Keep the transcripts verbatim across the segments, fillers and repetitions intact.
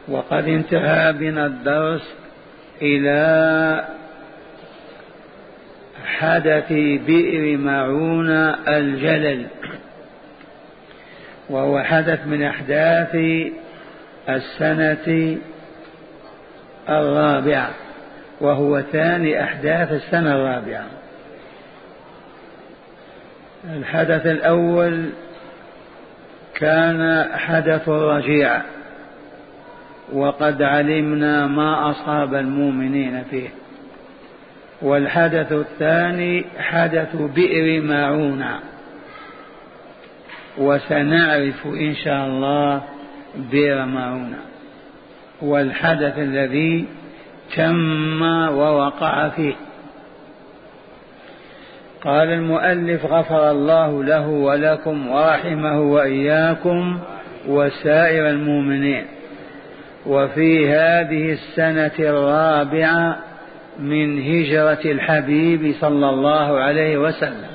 وقد انتهى بنا الدرس إلى حدث بئر معون الجلل، وهو حدث من أحداث السنة الرابعة، وهو ثاني أحداث السنة الرابعة. الحدث الأول كان حدث رجيع، وقد علمنا ما أصاب المؤمنين فيه. والحدث الثاني حدث بئر معون، وسنعرف إن شاء الله بئر معون والحدث الذي تم ووقع فيه. قال المؤلف: غفر الله له ولكم ورحمه وإياكم وسائر المؤمنين. وفي هذه السنة الرابعة من هجرة الحبيب صلى الله عليه وسلم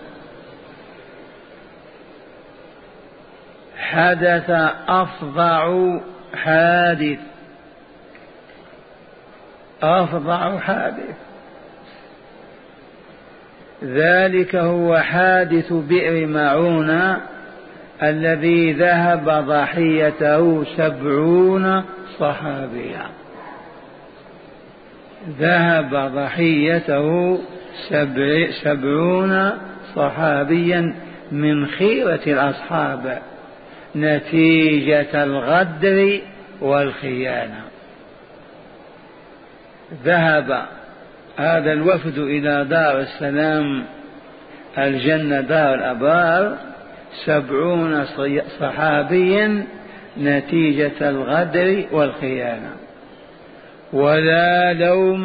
حدث أفظع حادث أفظع حادث ذلك هو حادث بئر معون الذي ذهب ضحيته سبعون صحابيا. ذهب ضحيته سبع سبعون صحابيا من خيرة الأصحاب نتيجة الغدر والخيانة. ذهب هذا الوفد إلى دار السلام الجنة دار الأبرار سبعون صحابيا نتيجة الغدر والخيانة. ولا لوم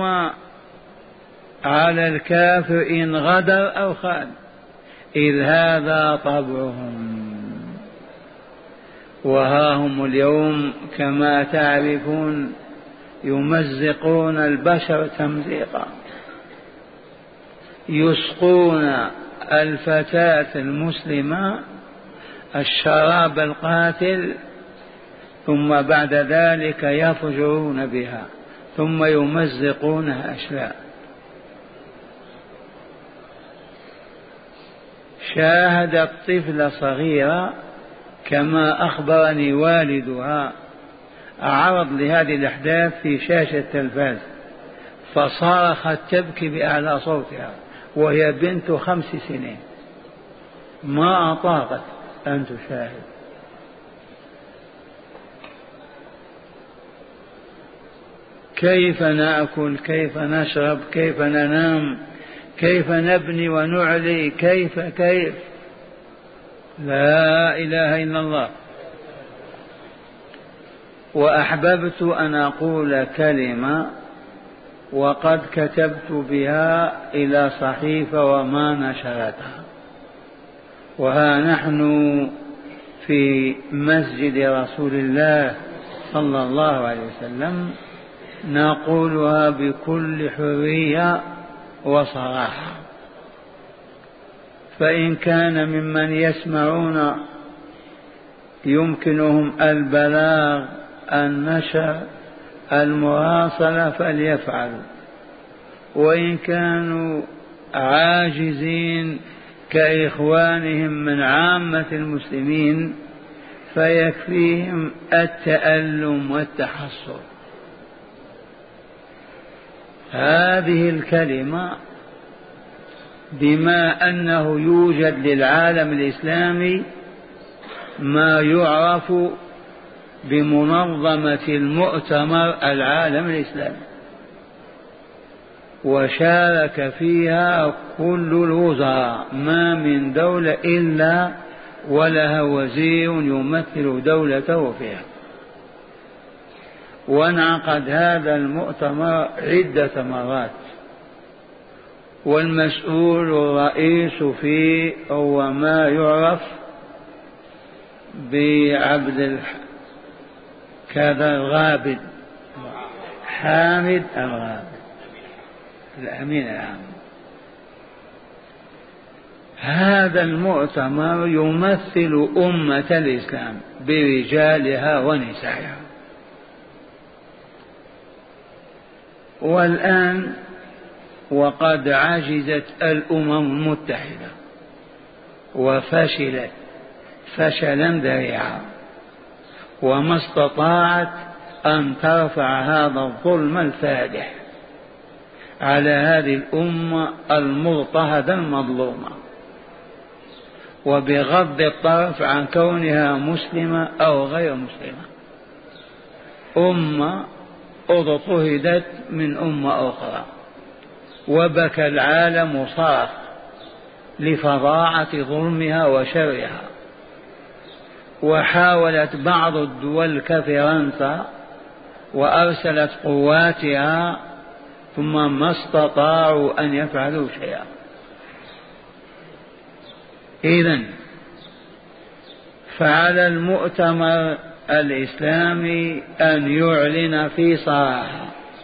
على الكافر إن غدر أو خان، إذ هذا طبعهم. وها هم اليوم كما تعرفون يمزقون البشر تمزيقا، يسقون الفتاة المسلمة الشراب القاتل، ثم بعد ذلك يفجرون بها، ثم يمزقونها أشلاء. شاهدت طفلة صغيرة كما أخبرني والدها عرض لهذه الأحداث في شاشة التلفاز، فصارخت تبكي بأعلى صوتها وهي بنت خمس سنين، ما أطاقت أن تشاهد. كيف نأكل، كيف نشرب، كيف ننام، كيف نبني ونعلي، كيف كيف لا إله إلا الله. وأحببت أن أقول كلمة وقد كتبت بها إلى صحيفة وما نشرتها، وها نحن في مسجد رسول الله صلى الله عليه وسلم نقولها بكل حرية وصراحة. فإن كان ممن يسمعون يمكنهم البلاغ، النشر، المواصلة فليفعلوا، وإن كانوا عاجزين كإخوانهم من عامة المسلمين فيكفيهم التألم والتحصر. هذه الكلمة بما أنه يوجد للعالم الإسلامي ما يعرف بمنظمة المؤتمر العالم الإسلامي، وشارك فيها كل الوزراء، ما من دولة إلا ولها وزير يمثل دولته فيها. وانعقد هذا المؤتمر عدة مرات، والمسؤول الرئيس فيه هو ما يعرف بعبد كذا الغابد، حامد الغابد، الأمين العام. هذا المؤتمر يمثل أمة الإسلام برجالها ونسائها، والآن وقد عجزت الأمم المتحدة وفشلت فشلا ذريعا، وما استطاعت أن ترفع هذا الظلم الفادح على هذه الأمة المضطهدة المظلومة، وبغض الطرف عن كونها مسلمة أو غير مسلمة. أمة اضطهدت من أمة أخرى، وبكى العالم وصرخ لفظاعة ظلمها وشرها، وحاولت بعض الدول كفرنسا وأرسلت قواتها، ثم ما استطاعوا أن يفعلوا شيئا. إذن فعلى المؤتمر الإسلامي أن يعلن في صراحة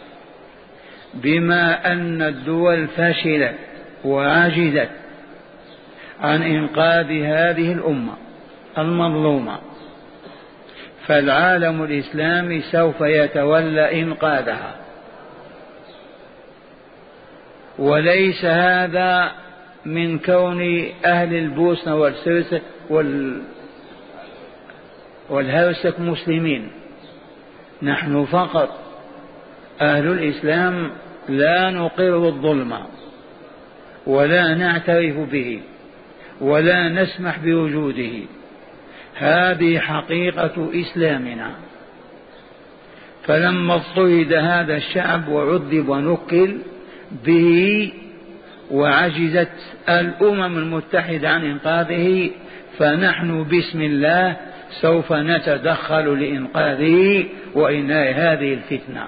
بما أن الدول فشلت وعجزت عن إنقاذ هذه الأمة المظلومة، فالعالم الإسلامي سوف يتولى إنقاذها. وليس هذا من كون أهل البوسنة والسرسك والهرسك مسلمين، نحن فقط أهل الإسلام لا نقر الظلم ولا نعترف به ولا نسمح بوجوده، هذه حقيقة إسلامنا. فلما اضطهد هذا الشعب وعذب ونكل به وعجزت الأمم المتحدة عن إنقاذه، فنحن بسم الله سوف نتدخل لإنقاذه وإنهاء هذه الفتنة.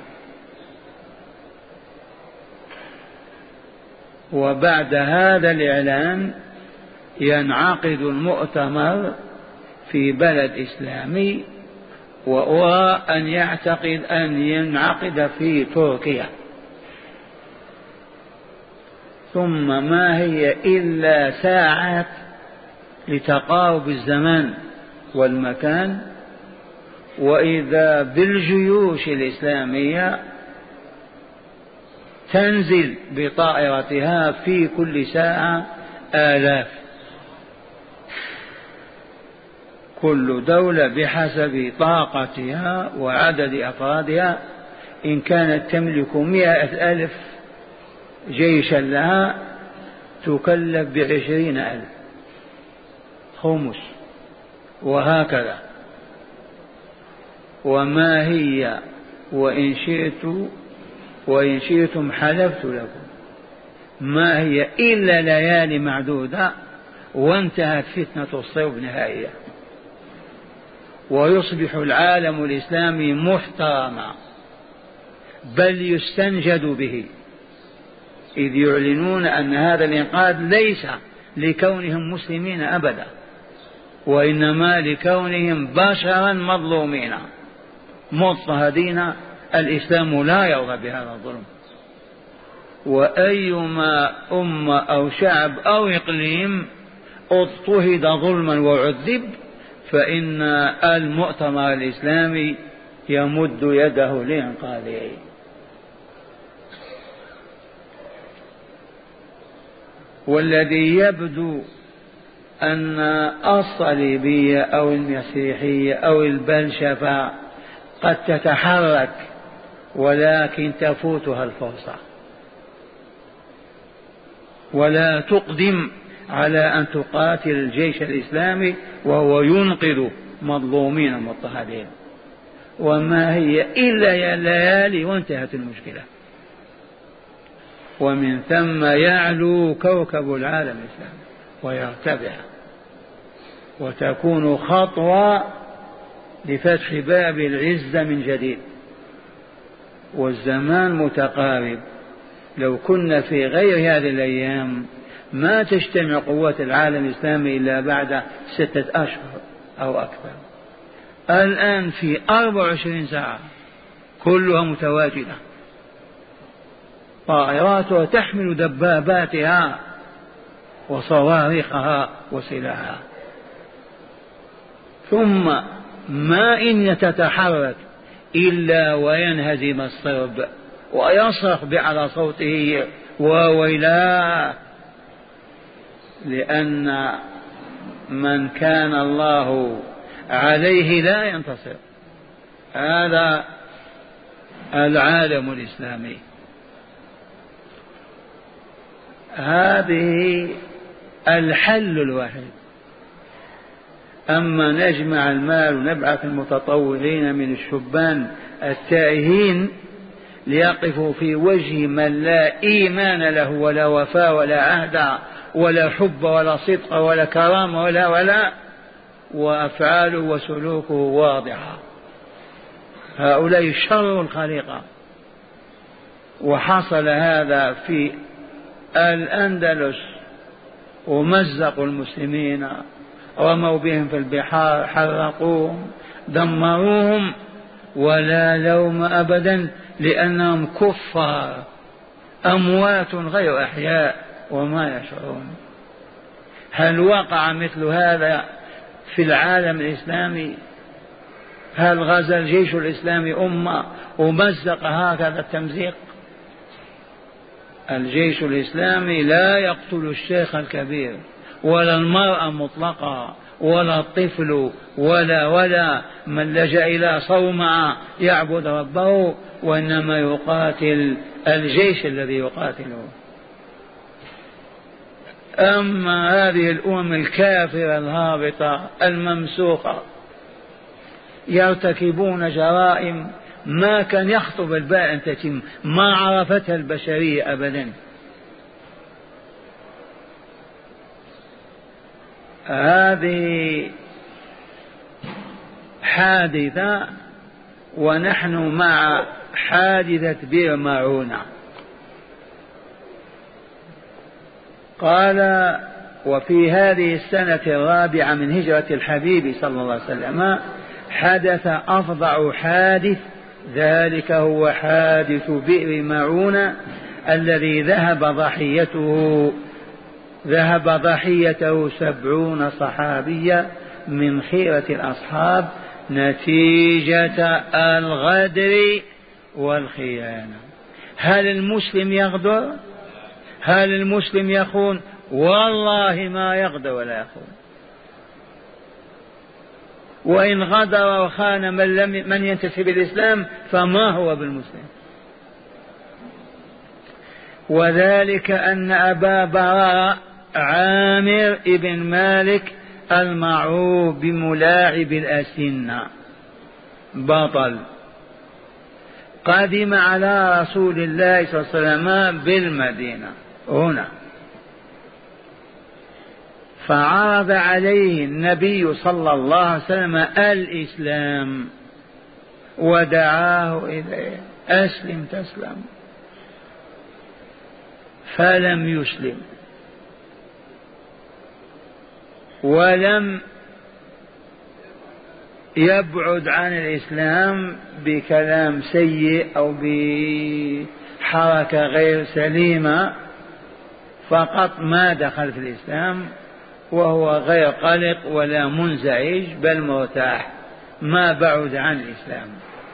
وبعد هذا الإعلان ينعقد المؤتمر في بلد إسلامي، وأرى أن يعتقد أن ينعقد في تركيا. ثم ما هي إلا ساعات لتقارب الزمان والمكان، وإذا بالجيوش الإسلامية تنزل بطائرتها في كل ساعة آلاف، كل دولة بحسب طاقتها وعدد أفرادها. إن كانت تملك مئة ألف جيشا لها تكلف بعشرين ألف خمس، وهكذا. وما هي وإن شئت وإن شئتم حلفت لكم ما هي إلا ليالي معدودة وانتهت فتنة الصيب نهائيا، ويصبح العالم الإسلامي محترما بل يستنجد به، إذ يعلنون أن هذا الإنقاذ ليس لكونهم مسلمين أبدا، وإنما لكونهم بشرا مظلومين مضطهدين. الإسلام لا يرضى بهذا الظلم. وأيما أمة أو شعب أو إقليم اضطهد ظلما وعذب فإن المؤتمر الإسلامي يمد يده لإنقاذه. والذي يبدو أن الصليبية أو المسيحية أو البلشفة قد تتحرك ولكن تفوتها الفرصة ولا تقدم على أن تقاتل الجيش الإسلامي وهو ينقذ مظلومين مضطهدين. وما هي إلا ليالي وانتهت المشكلة. ومن ثم يعلو كوكب العالم الإسلامي ويرتفع، وتكون خطوة لفتح باب العزة من جديد. والزمان متقارب، لو كنا في غير هذه الأيام ما تجتمع قوات العالم الإسلامي إلا بعد ستة أشهر أو أكثر. الآن في أربع وعشرين ساعة كلها متواجدة، طائراتها تحمل دباباتها وصواريخها وسلاحها. ثم ما إن تتحرك إلا وينهزم الصرب ويصرخ بأعلى صوته وويلاه، لأن من كان الله عليه لا ينتصر. هذا العالم الإسلامي. هذه الحل الوحيد. أما نجمع المال ونبعث المتطوعين من الشبان التائهين ليقفوا في وجه من لا إيمان له ولا وفاء ولا عهد ولا حب ولا صدق ولا كرامة ولا ولا وأفعاله وسلوكه واضحة، هؤلاء شر الخليقة. وحصل هذا في الأندلس، ومزقوا المسلمين، رموا بهم في البحار، حرقوهم، دمروهم، ولا لوم أبدا، لأنهم كفار أموات غير أحياء وما يشعرون. هل وقع مثل هذا في العالم الإسلامي؟ هل غزا الجيش الإسلامي أمة ومزق هكذا التمزيق؟ الجيش الإسلامي لا يقتل الشيخ الكبير ولا المرأة مطلقة ولا الطفل ولا ولا من لجأ إلى صومعة يعبد ربه، وإنما يقاتل الجيش الذي يقاتله. أما هذه الأمم الكافرة الهابطة الممسوخة يرتكبون جرائم ما كان يخطر بالبال أن تتم، ما عرفتها البشرية أبدا. هذه حادثة، ونحن مع حادثة بئر معونة. قال: وفي هذه السنة الرابعة من هجرة الحبيب صلى الله عليه وسلم حدث أفظع حادث، ذلك هو حادث بئر معونة الذي ذهب ضحيته ذهب ضحيته سبعون صحابيا من خيرة الأصحاب نتيجة الغدر والخيانة. هل المسلم يغدر؟ هل المسلم يخون؟ والله ما يغدر ولا يخون. وإن غدر وخان من, لم من ينتسب الإسلام فما هو بالمسلم. وذلك أن أبا براء عامر ابن مالك المعروف بملاعب الأسنة بطل قدم على رسول الله صلى الله عليه وسلم بالمدينة هنا، فعرض عليه النبي صلى الله عليه وسلم الإسلام ودعاه إليه: أسلم تسلم. فلم يسلم ولم يبعد عن الإسلام بكلام سيء أو بحركة غير سليمة، فقط ما دخل في الإسلام وهو غير قلق ولا منزعج بل مرتاح، ما بعد عن الإسلام.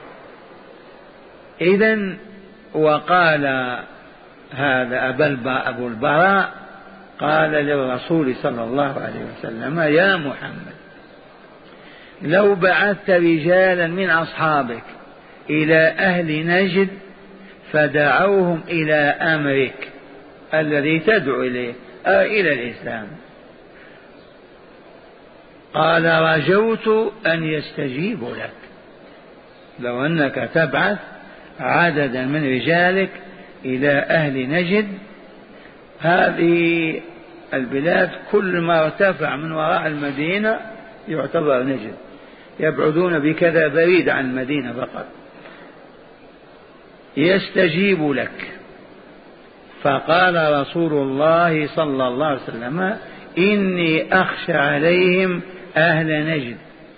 إذن وقال هذا أبو البراء قال للرسول صلى الله عليه وسلم: يا محمد، لو بعثت رجالا من أصحابك إلى أهل نجد فدعوهم إلى أمرك الذي تدعو إليه أو إلى الإسلام، قال: رجوت أن يستجيبوا لك. لو أنك تبعث عددا من رجالك إلى أهل نجد، هذه البلاد كل ما ارتفع من وراء المدينة يعتبر نجد، يبعدون بكذا بريد عن المدينة فقط، يستجيب لك. فقال رسول الله صلى الله عليه وسلم: إني أخشى عليهم أهل نجد،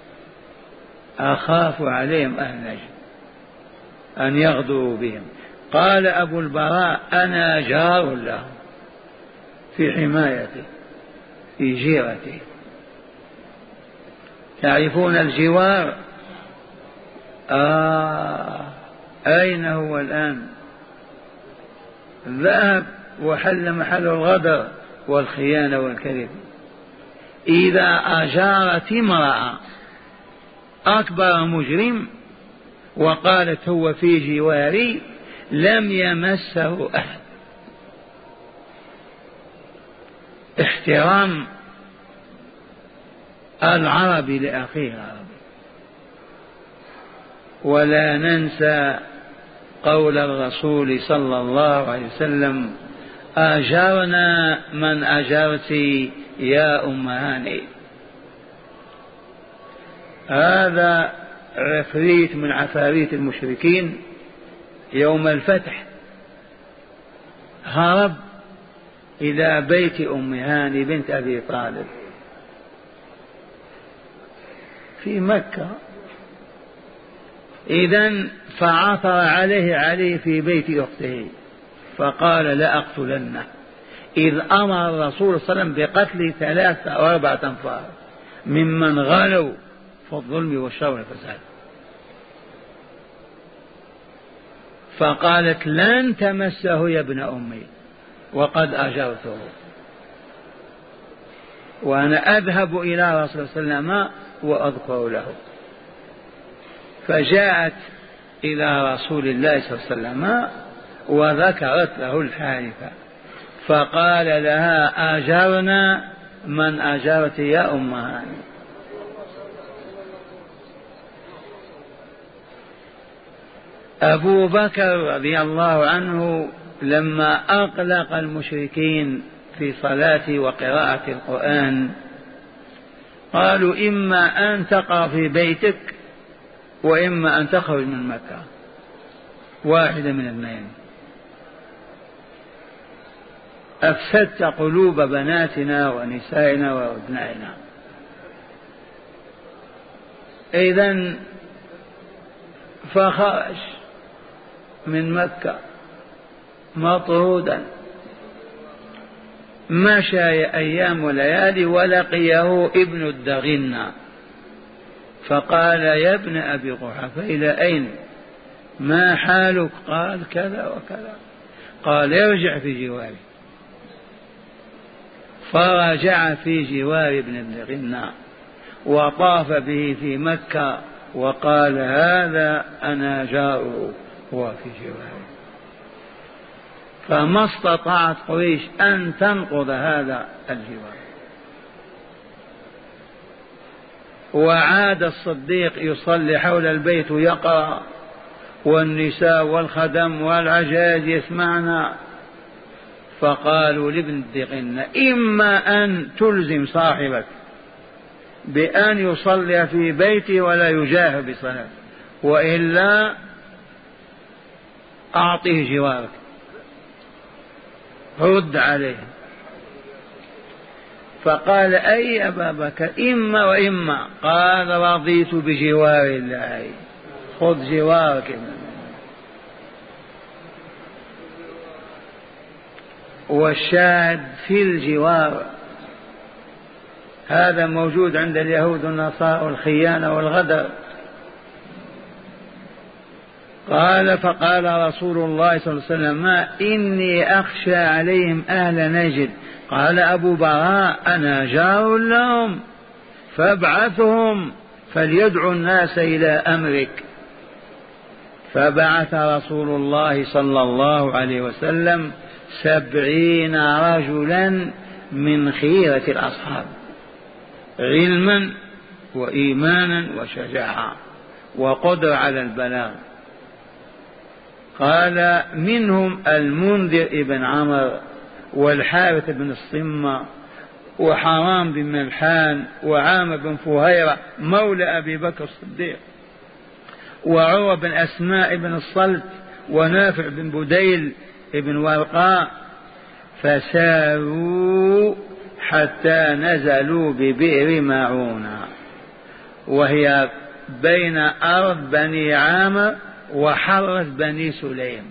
أخاف عليهم أهل نجد أن يغدروا بهم. قال أبو البراء: أنا جار لهم في حمايتي في جيرتي. تعرفون الجوار؟ آه أين هو الآن؟ ذهب وحل محل الغدر والخيانة والكذب. إذا أجارت امرأة أكبر مجرم وقالت هو في جواري لم يمسه أحد. احترام العرب لأخيه العربي. ولا ننسى قول الرسول صلى الله عليه وسلم أجرنا من أجرت يا أم هانئ. هذا عفريت من عفاريت المشركين يوم الفتح هرب إلى بيت أم هانئ بنت أبي طالب في مكة. إذن فعثر عليه علي في بيت أخته فقال لأقتلنه، إذ أمر الرسول صلى الله عليه وسلم بقتل ثلاثة أو أربعة أنفار ممن غلوا في الظلم والشر والفساد. فقالت لن تمسه يا ابن أمي وقد أجرته، وأنا أذهب إلى رسول الله صلى الله عليه وسلم وأذكر له. فجاءت إلى رسول الله صلى الله عليه وسلم وذكرت له الحادثة فقال لها أجرنا من أجرت يا أم هانئ. أبو بكر رضي الله عنه لما أقلق المشركين في صلاة وقراءة القرآن قالوا إما أن تقع في بيتك وإما أن تخرج من مكة، واحدة من الاثنين. أفسدت قلوب بناتنا ونسائنا وأبنائنا. إذن فخرج من مكة مطرودا، مشى أيام وليالي ولقيه ابن الدغنة فقال يا ابن أبي قحافة إلى أين؟ ما حالك؟ قال كذا وكذا. قال ارجع في جواري. فرجع في جوار ابن الدغنة وطاف به في مكة وقال هذا أنا جاؤه هو في جواري. فما استطاعت قريش أن تنقض هذا الجوار. وعاد الصديق يصلي حول البيت يقرأ والنساء والخدم والعجاز يسمعنا. فقالوا لابن الدغنة إما أن تلزم صاحبك بأن يصلي في بيته ولا يجاهر بصلاة، وإلا أعطيه جوارك، رد عليه. فقال أي أبا بكر إما وإما. قال رضيت بجوار الله، خذ جوارك. والشاهد في الجوار هذا موجود عند اليهود والنصارى والخيانة والغدر. قال فقال رسول الله صلى الله عليه وسلم إني أخشى عليهم أهل نجد. قال أبو براء أنا جار لهم فابعثهم فليدعوا الناس إلى أمرك. فبعث رسول الله صلى الله عليه وسلم سبعين رجلا من خيرة الأصحاب علما وإيمانا وشجاعة وقدرة على البلاغ. قال منهم المنذر ابن عمرو والحارث بن الصمة وحرام بن ملحان وعامر بن فهيرة مولى أبي بكر الصديق وعروة بن أسماء بن الصلت ونافع بن بديل بن ورقاء. فساروا حتى نزلوا ببئر معونة وهي بين أرض بني عامر وحرث بني سليم.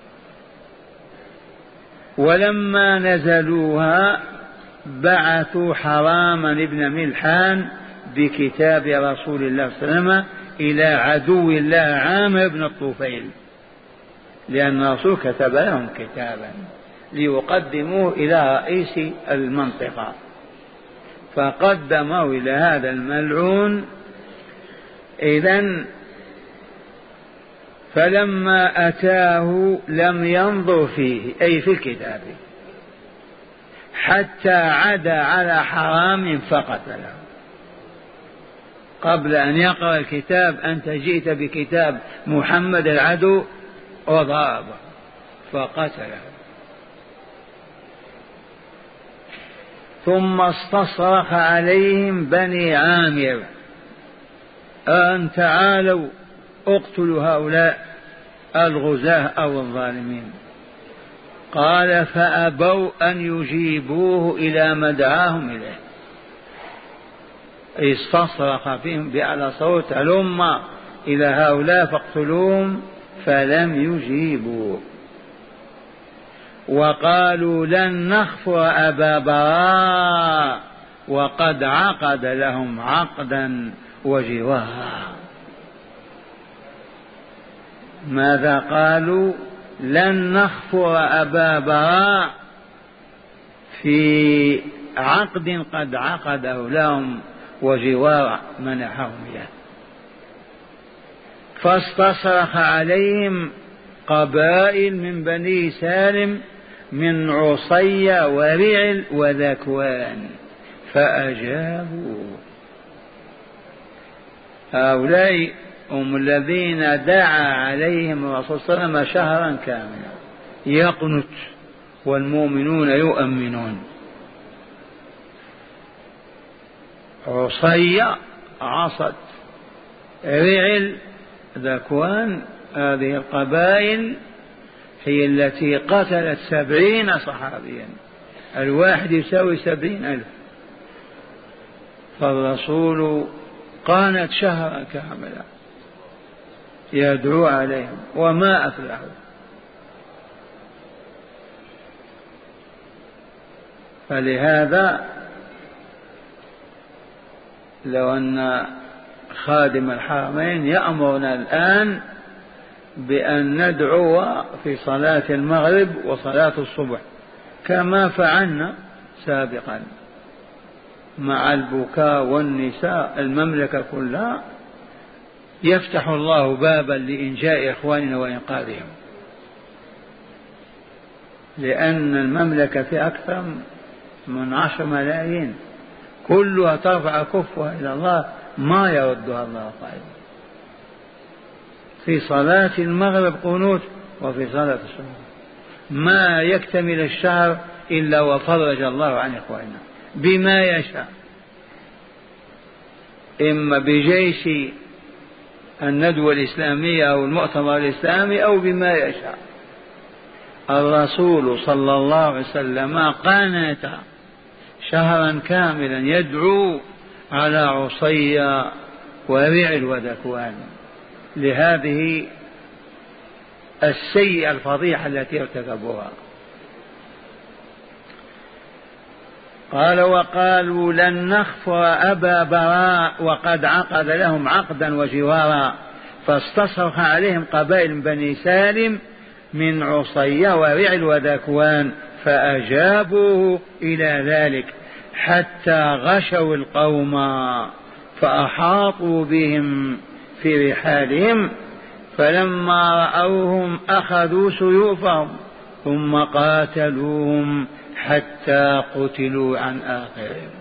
ولما نزلوها بعثوا حراما بن ملحان بكتاب رسول الله صلى الله عليه وسلم إلى عدو الله عامر بن الطفيل لأن الرسول كتب لهم كتابا ليقدموه إلى رئيس المنطقة، فقدموا إلى هذا الملعون. إذن فلما أتاه لم ينظر فيه أي في الكتاب حتى عدا على حرام فقتله. قبل أن يقرأ الكتاب أنت جئت بكتاب محمد العدو وضربه فقتله. ثم استصرخ عليهم بني عامر أن تعالوا اقتلوا هؤلاء الغزاة أو الظالمين. قال فأبوا أن يجيبوه إلى مدعاهم إليه. استصرخ فيهم بأعلى صوت هلم إلى هؤلاء فاقتلوهم، فلم يجيبوا. وقالوا لن نخفر أبا براء وقد عقد لهم عقدا وجوارا. ماذا قالوا؟ لن نخفر أبا براء في عقد قد عقده لهم وجوار منحهم إياه. فاستصرخ عليهم قبائل من بني سالم من عصي ورعل وذكوان فأجابوا. هؤلاء هم الذين دعا عليهم الرسول صلى الله عليه وسلم شهرا كاملا يقنت والمؤمنون يؤمنون. عصي عصت، رعل، ذكوان، هذه القبائل هي التي قتلت سبعين صحابيا، الواحد يساوي سبعين ألف. فالرسول قانت شهرا كاملا يدعو عليهم وما أفلحوا. فلهذا لو أن خادم الحرمين يأمرنا الآن بأن ندعو في صلاة المغرب وصلاة الصبح كما فعلنا سابقا مع البكاء والنساء، المملكة كلها يفتح الله بابا لإنجاء إخواننا وإنقاذهم، لأن المملكة في أكثر من عشر ملايين كلها ترفع كفها إلى الله ما يردها الله قائما. في صلاة المغرب قنوت وفي صلاة الصبح ما يكتمل الشهر إلا وفرج الله عن إخواننا بما يشاء، إما بجيش الندوة الإسلامية أو المؤتمر الإسلامي أو بما يشاء. الرسول صلى الله عليه وسلم قانت شهرا كاملا يدعو على عصي ورعل وذكوان لهذه السيئة الفضيحة التي ارتكبوها. قال وقالوا لن نخفر أبا براء وقد عقد لهم عقدا وجوارا. فاستصرخ عليهم قبائل بني سالم من عصي ورعل وذكوان فأجابوه إلى ذلك حتى غشوا القوم فأحاطوا بهم في رحالهم، فلما رأوهم أخذوا سيوفهم ثم قاتلوهم حتى قتلوا عن آخرهم.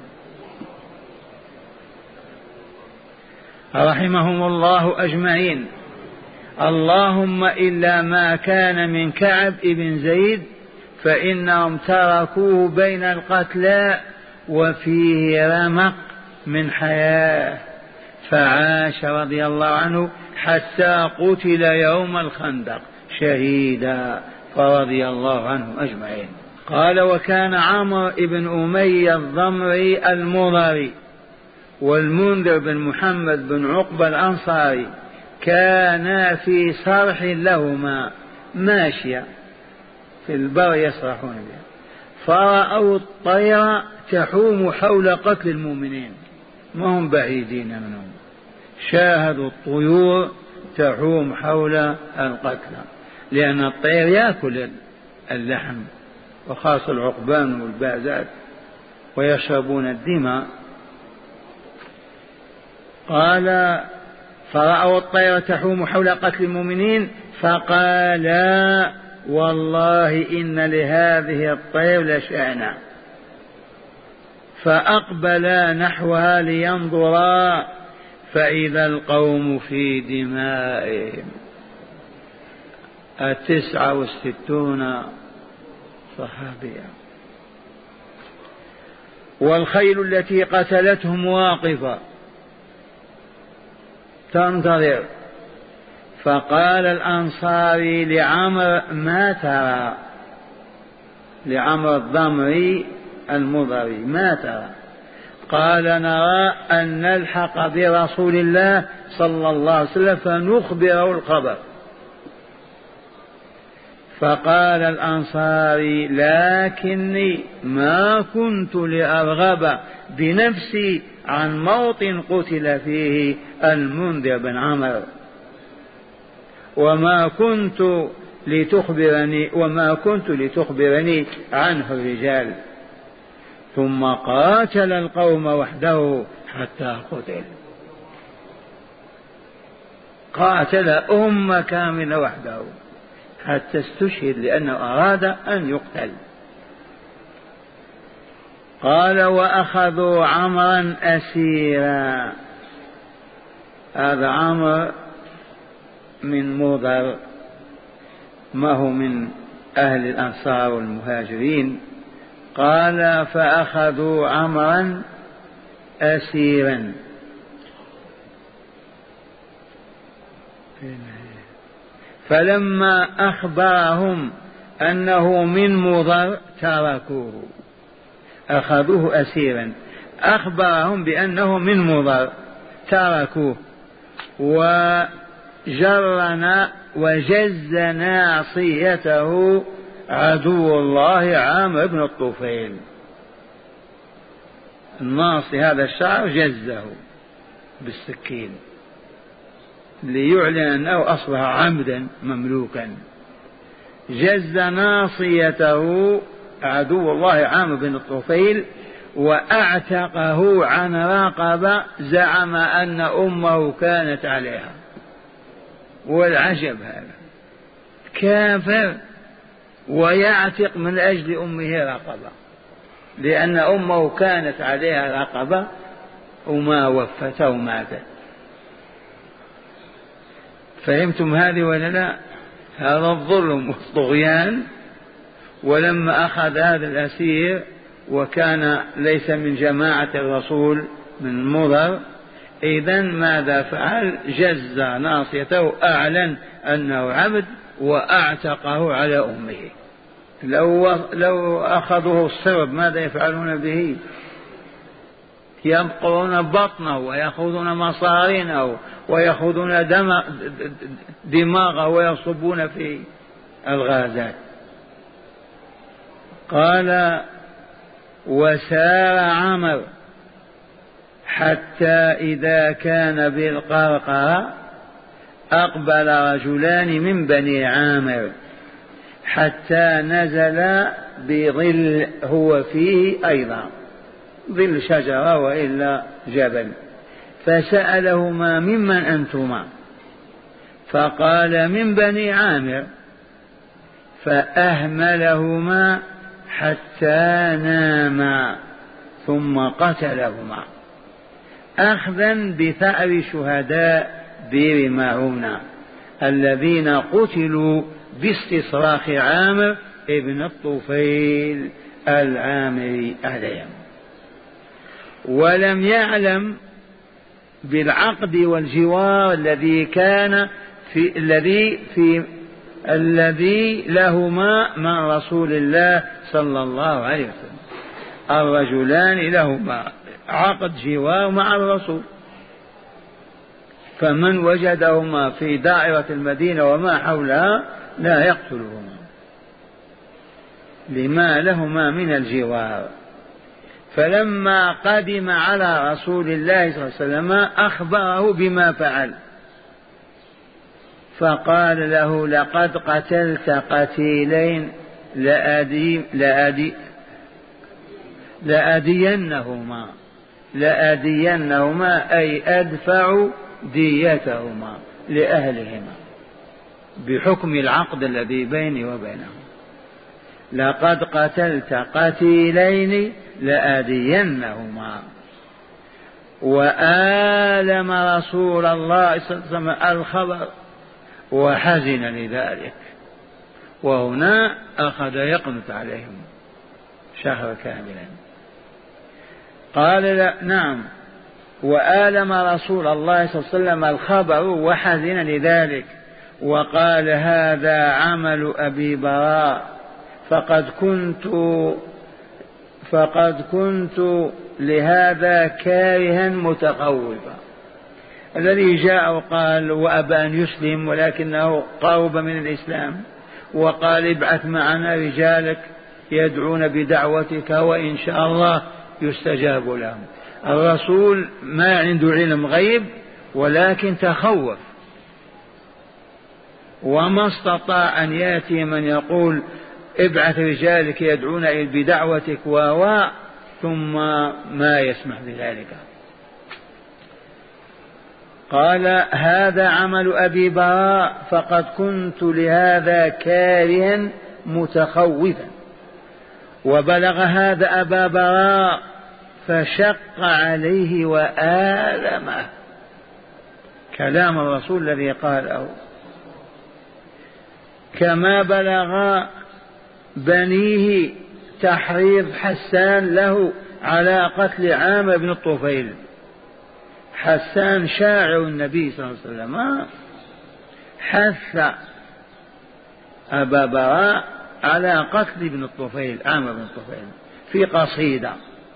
رحمهم الله أجمعين. اللهم إلا ما كان من كعب بن زيد فإنهم تركوه بين القتلى وفيه رمق من حياة، فعاش رضي الله عنه حتى قتل يوم الخندق شهيدا فرضي الله عنه أجمعين. قال وكان عمرو بن أمية الضمري المضري والمنذر بن محمد بن عقبة الأنصاري كانا في صرح لهما ماشية في البر يسرحون بها، فرأوا الطير تحوم حول قتل المؤمنين، ما هم بعيدين منهم، شاهدوا الطيور تحوم حول القتلى لأن الطير يأكل اللحم وخاصة العقبان والبازات ويشربون الدماء. قال فرأوا الطير تحوم حول قتل المؤمنين فقالا والله إن لهذه الطير لشأنا، فأقبلا نحوها لينظرا فإذا القوم في دمائهم. التسعة والستون صحابيا. والخيل التي قتلتهم واقفة تنتظر. فقال الأنصاري لعمر ما ترى، لعمر الضمري المضري ما ترى؟ قال نرى أن نلحق برسول الله صلى الله عليه وسلم فنخبره الخبر. فقال الأنصاري لكني ما كنت لأرغب بنفسي عن موطن قتل فيه المنذر بن عمرو، وما كنت لتخبرني وما كنت لتخبرني عنه الرجال. ثم قاتل القوم وحده حتى قتل. قاتل أمة كاملة وحده حتى استشهد لأنه أراد أن يقتل. قال وأخذوا عمرا أسيرا. هذا عمر من مضر، ما هو من أهل الأنصار والمهاجرين. قال فأخذوا عمرا أسيرا. فلما أخبرهم أنه من مضر تركوه. أخذوه أسيرا، أخبرهم بأنه من مضر تركوه. وجرنا وجز ناصيته عدو الله عامر بن الطفيل. الناصي هذا الشعر جزه بالسكين ليعلن أنه أصبح عمدا مملوكا. جز ناصيته عدو الله عامر بن الطفيل وأعتقه عن رقبة زعم أن أمه كانت عليها. والعجب هذا كافر ويعتق من أجل أمه رقبة، لأن أمه كانت عليها رقبة وما وفت وماتت. فهمتم هذه ولا لا؟ هذا الظلم والطغيان. ولما أخذ هذا الأسير وكان ليس من جماعة الرسول من مضر، إذن ماذا فعل؟ جز ناصيته، أعلن أنه عبد وأعتقه على أمه. لو, لو أخذوه الصرب ماذا يفعلون به؟ ينقرون بطنه ويأخذون مصارينه ويأخذون دماغه ويصبون في الغازات. قال وسار عمر حتى إذا كان بالقرقرة أقبل رجلان من بني عامر حتى نزل بظل هو فيه أيضا، ظل شجرة وإلا جبل. فسألهما ممن أنتما؟ فقال من بني عامر. فأهملهما حتى ناما ثم قتلهما أخذا بثأر شهداء بئر معونة الذين قتلوا باستصراخ عامر ابن الطفيل العامري عليهم. ولم يعلم بالعقد والجوار الذي كان في الذي في الذي لهما مع رسول الله صلى الله عليه وسلم. الرجلان لهما عقد جوار مع الرسول، فمن وجدهما في دائرة المدينة وما حولها لا يقتلهما لما لهما من الجوار. فلما قدم على رسول الله صلى الله عليه وسلم أخبره بما فعل، فقال له لقد قتلت قتيلين لأدي لأدي لأدينهما لأدينهما أي أدفع ديتهما لأهلهما بحكم العقد الذي بيني وبينهم. لقد قتلت قتيلين لأدينهما. وآلم رسول الله صلى الله عليه وسلم الخبر وحزن لذلك، وهنا أخذ يقنط عليهم شهر كاملا. قال لا نعم، وآلم رسول الله صلى الله عليه وسلم الخبر وحزن لذلك، وقال هذا عمل أبي براء فقد كنت فقد كنت لهذا كارها متخوفا. الذي جاء وقال وأبى أن يسلم ولكنه قرب من الإسلام، وقال ابعث معنا رجالك يدعون بدعوتك وإن شاء الله يستجاب لهم. الرسول ما عنده علم غيب ولكن تخوف، وما استطاع أن يأتي من يقول ابعث رجالك يدعون بدعوتك و ثم ما يسمح بذلك. قال هذا عمل أبي براء فقد كنت لهذا كارها متخوفا. وبلغ هذا أبا براء فشق عليه وآلمه. كلام الرسول الذي قاله. كما بلغ بنيه تحريض حسان له على قتل عامر بن الطفيل. حسان شاعر النبي صلى الله عليه وسلم حث أبا براء على قتل ابن الطفيل عامر بن الطفيل في قصيدة.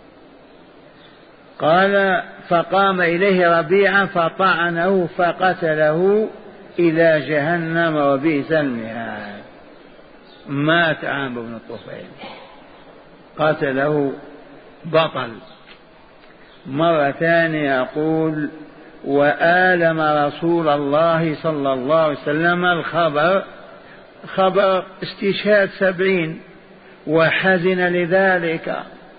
قال فقام إليه ربيعة فطعنه فقتله إلى جهنم وبئس المهاد. مات عامر بن الطفيل، قتله بطل. مرة ثانية يقول وآلم رسول الله صلى الله عليه وسلم الخبر، خبر استشهاد سبعين، وحزن لذلك.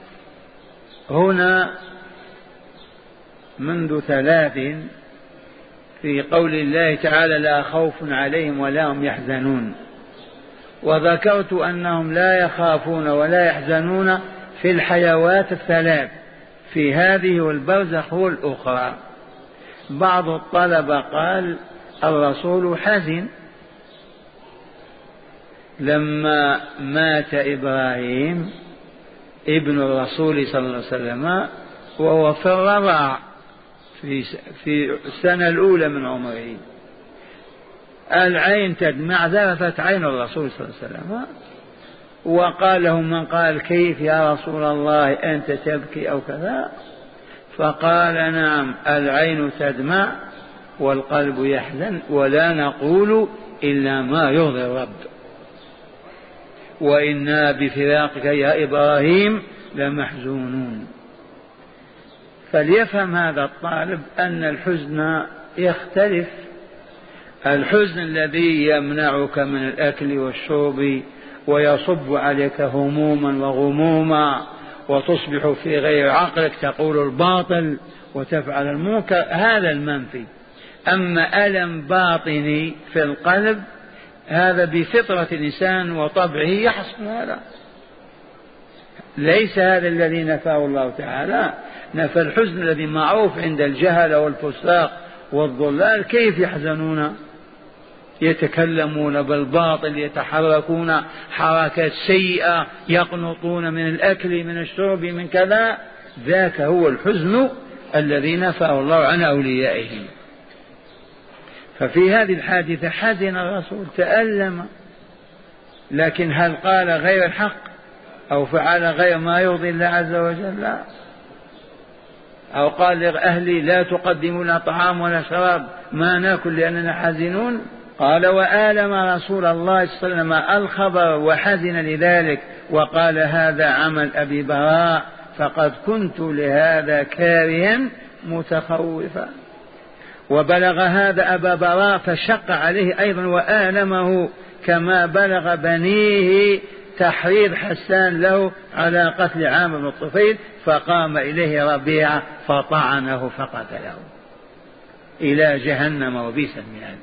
هنا منذ ثلاث في قول الله تعالى لا خوف عليهم ولا هم يحزنون، وذكرت أنهم لا يخافون ولا يحزنون في الحيوات الثلاث، في هذه والبرزخ والأخرى. بعض الطلبة قال الرسول حزن لما مات إبراهيم ابن الرسول صلى الله عليه وسلم وهو في الرضاع في في السنة الأولى من عمره. العين تدمع، ذرفت عين الرسول صلى الله عليه وسلم، وقال له من قال كيف يا رسول الله أنت تبكي أو كذا؟ فقال نعم العين تدمع والقلب يحزن ولا نقول إلا ما يرضي الرب، وإنا بفراقك يا إبراهيم لمحزونون. فليفهم هذا الطالب أن الحزن يختلف. الحزن الذي يمنعك من الأكل والشرب ويصب عليك هموما وغموما وتصبح في غير عقلك تقول الباطل وتفعل المنكر، هذا المنفي. أما ألم باطني في القلب هذا بفطرة الإنسان وطبعه يحصل هذا، ليس هذا الذي نفاه الله تعالى. نفى الحزن الذي معروف عند الجهل والفساق والضلال. كيف يحزنون؟ يتكلمون بالباطل، يتحركون حركات سيئة، يقنطون من الأكل من الشرب من كذا. ذاك هو الحزن الذي نفاه الله عن أوليائه. ففي هذه الحادثة حزن الرسول، تألم، لكن هل قال غير الحق أو فعل غير ما يرضي الله عز وجل؟ لا. أو قال لأهلي لا تقدموا لنا طعام ولا شراب ما ناكل لأننا حزنون؟ قال وآلم رسول الله صلى الله عليه وسلم الخبر وحزن لذلك، وقال هذا عمل أبي براء فقد كنت لهذا كارها متخوفا. وبلغ هذا أبا براء فشق عليه أيضا وآلمه كما بلغ بنيه تحريض حسان له على قتل عامر بن الطفيل، فقام إليه ربيعة فطعنه فقتله إلى جهنم وبئس المهاد.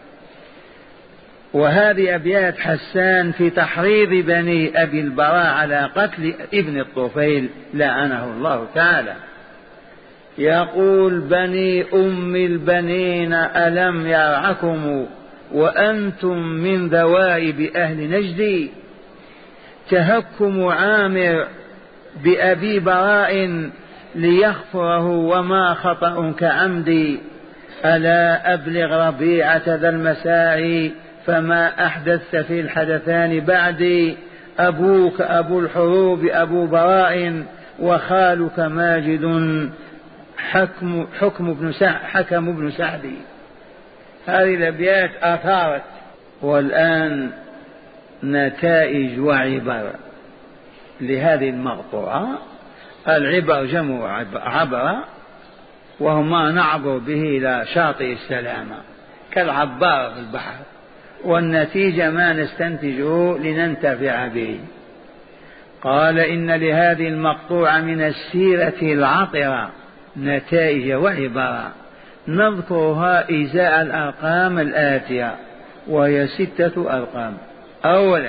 وهذه أبيات حسان في تحريض بني أبي البراء على قتل ابن الطفيل لعنه الله تعالى. يقول: بني أم البنين ألم يرعكم وأنتم من ذوائب أهل نجد، تهكم عامر بأبي براء ليغفره وما خطأ كعمدي، ألا أبلغ ربيعة ذا المساعي فما أحدثت في الحدثان بعدي، أبوك أبو الحروب أبو براء وخالك ماجد حكم, حكم بن سعد حكم بن سعدي. هذه الأبيات أثارت. والآن نتائج وعبر لهذه المقطوعة. العبر جمع عبر، وهما نعبر به إلى شاطئ السلامة كالعبار في البحر، والنتيجة ما نستنتجه لننتفع به. قال: إن لهذه المقطوعة من السيرة العطرة نتائج وعبر نذكرها إزاء الأرقام الآتية، وهي ستة أرقام. أولا: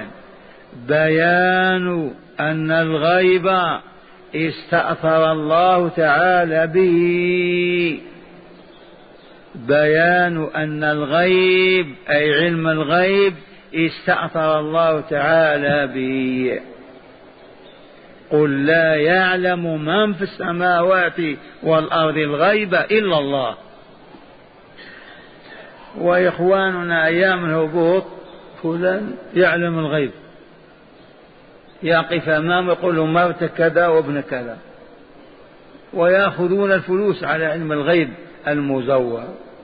بيان أن الغيب استأثر الله تعالى به. بيان أن الغيب أي علم الغيب استأثر الله تعالى به. قل لا يعلم من في السماوات والأرض الغيب إلا الله. وإخواننا أيام الهبوط فلان يعلم الغيب، يقف أمامه يقول له مرت كذا وابن كذا، ويأخذون الفلوس على علم الغيب المزور.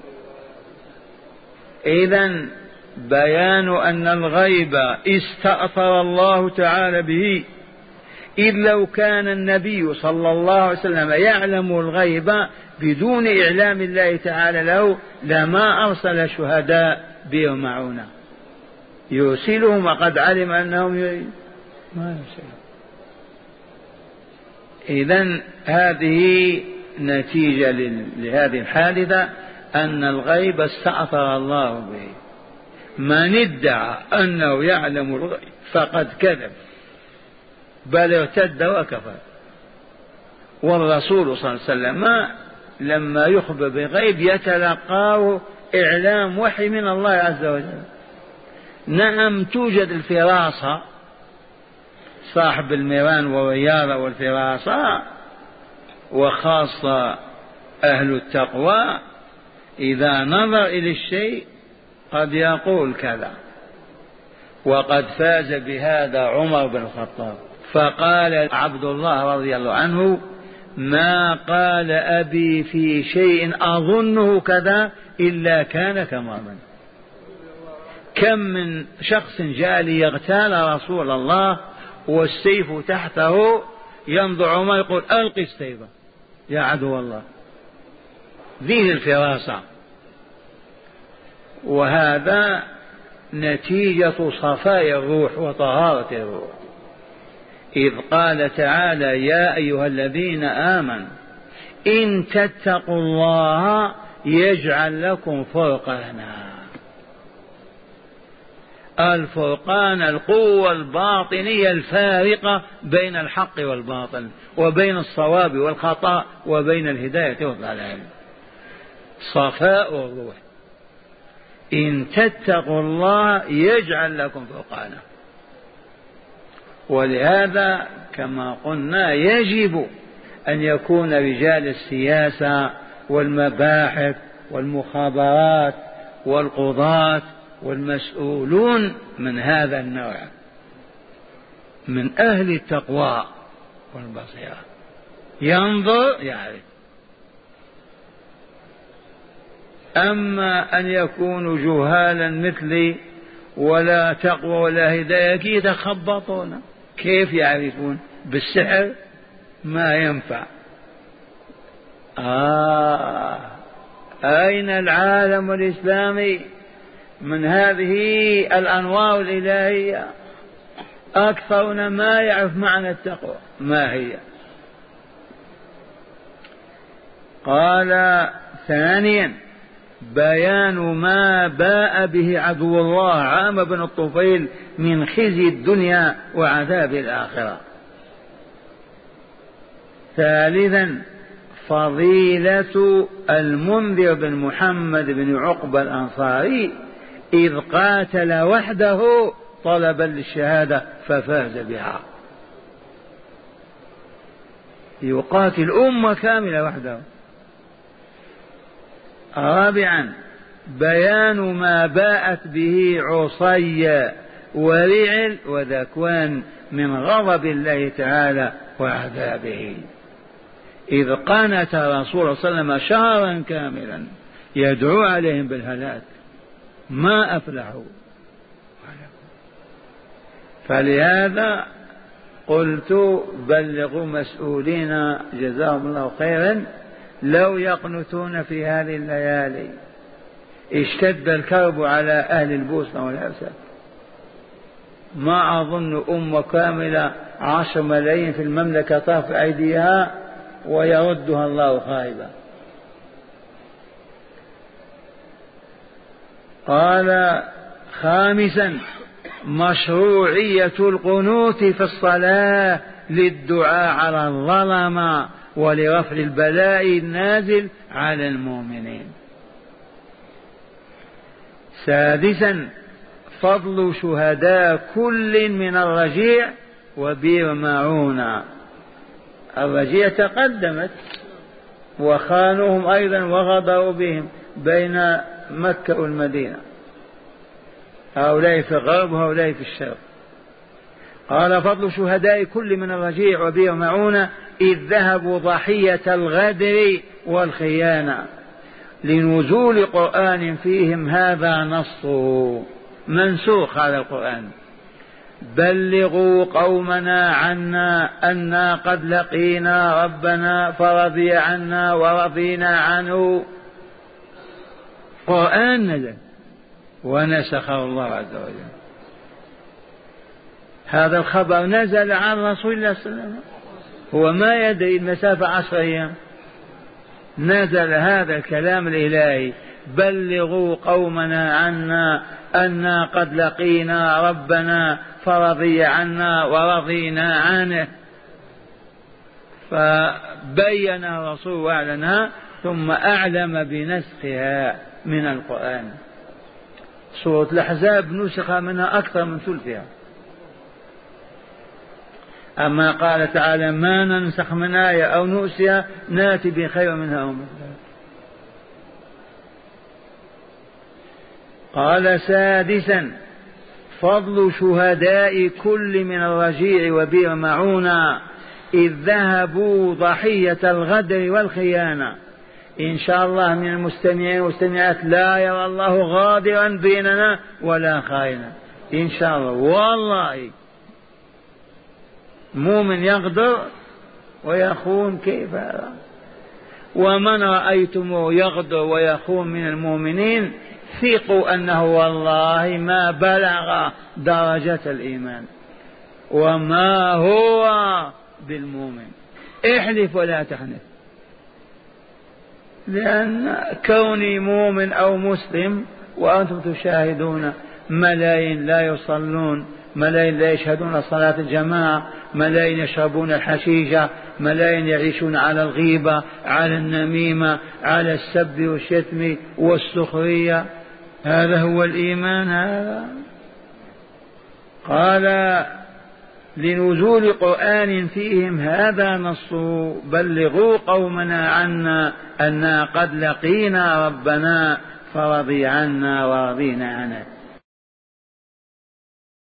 إذن بيان أن الغيب استأثر الله تعالى به، إذ لو كان النبي صلى الله عليه وسلم يعلم الغيب بدون إعلام الله تعالى له لما أرسل شهداء بئر معونة يرسلهم وقد علم أنهم ما يرسلهم. إذن هذه نتيجة لهذه الحادثة أن الغيب استأثر الله به. من ادعى أنه يعلم الغيب فقد كذب، بل ارتد وكفر. والرسول صلى الله عليه وسلم لما يخبر بغيب يتلقاه إعلام وحي من الله عز وجل. نعم توجد الفراسة، صاحب الميران والرياضة والفراسة، وخاصة أهل التقوى إذا نظر إلى الشيء قد يقول كذا. وقد فاز بهذا عمر بن الخطاب، فقال عبد الله رضي الله عنه: ما قال أبي في شيء أظنه كذا إلا كان كماما. كم من شخص جاء ليغتال رسول الله والسيف تحته، ينظر عمر يقول: ألقي السيف يا عدو الله. ذي الفراسة. وهذا نتيجة صفاء الروح وطهارة الروح، إذ قال تعالى: يا أيها الذين آمنوا إن تتقوا الله يجعل لكم فرقانا. الفرقان القوة الباطنية الفارقة بين الحق والباطل، وبين الصواب والخطأ، وبين الهداية والضلال. صفاء الروح. إن تتقوا الله يجعل لكم فرقانا. ولهذا كما قلنا يجب أن يكون رجال السياسة والمباحث والمخابرات والقضاة والمسؤولون من هذا النوع، من أهل التقوى والبصيرة، ينظر يعرف. أما أن يكونوا جهالا مثلي ولا تقوى ولا هداية كي يتخبطون، كيف يعرفون؟ بالسحر ما ينفع. آه أين العالم الإسلامي من هذه الأنوار الإلهية؟ أكثرنا ما يعرف معنى التقوى ما هي. قال ثانيا بيان ما باء به عدو الله عام بن الطفيل من خزي الدنيا وعذاب الآخرة. ثالثا فضيلة المنذر بن محمد بن عقبة الأنصاري إذ قاتل وحده طلبا للشهادة ففاز بها. يقاتل أمة كاملة وحده. رابعا بيان ما باءت به عصي ورعل وذكوان من غضب الله تعالى وعذابه، إذ قانت رسول الله صلى الله عليه وسلم شهرا كاملا يدعو عليهم بالهلاك ما أفلحوا. فلهذا قلت بلغوا مسؤولين جزاهم الله خيرا لو يقنتون في هذه الليالي. اشتد الكرب على أهل البوسنة والهرسك، ما أظن أمة كاملة عشر ملايين في المملكة طرف أيديها ويردها الله خائبا. قال خامسا مشروعية القنوت في الصلاة للدعاء على الظلمة ولرفع البلاء النازل على المؤمنين. سادسا فضل شهداء كل من الرجيع وبئر معونة. الرجيع تقدمت وخانوهم أيضا وغدروا بهم بين مكة والمدينة، هؤلاء في الغرب وهؤلاء في الشرق. قال فضل شهداء كل من الرجيع وبئر معونة إذ ذهبوا ضحية الغدر والخيانة لنزول قرآن فيهم هذا نصه منسوخ على القرآن. بلغوا قومنا عنا أنا قد لقينا ربنا فرضي عنا ورضينا عنه. قرآن نزل ونسخه الله عز وجل. هذا الخبر نزل عن رسول الله صلى الله عليه وسلم، هو ما يدري المسافة عشر أيام نزل هذا الكلام الإلهي. بلغوا قومنا عنا أنا قد لقينا ربنا فرضي عنا ورضينا عنه. فبين الرسول واعلنها ثم أعلم بنسخها من القرآن. سورة الأحزاب نسخ منها أكثر من ثلثها. أما قال تعالى ما ننسخ من آية أو نؤسها نأتي بخير منها أو مثلها. قال سادسا فضل شهداء كل من الرجيع وبئر معونة إذ ذهبوا ضحية الغدر والخيانة. إن شاء الله من المستمعين والمستمعات لا يرى الله غادرا بيننا ولا خائنا إن شاء الله. والله مؤمن يغدر ويخون كيف هذا؟ ومن رأيتموه يغدر ويخون من المؤمنين ثقوا أنه والله ما بلغ درجة الإيمان وما هو بالمؤمن. احلف ولا تحنث، لأن كوني مؤمن أو مسلم وأنتم تشاهدون ملايين لا يصلون، ملايين لا يشهدون صلاة الجماعة، ملايين يشربون الحشيشة، ملايين يعيشون على الغيبة، على النميمة، على السب والشتم والسخرية. هذا هو الإيمان هذا؟ قال لنزول قرآن فيهم هذا نص بلغوا قومنا عنا أنا قد لقينا ربنا فرضي عنا ورضينا عنه.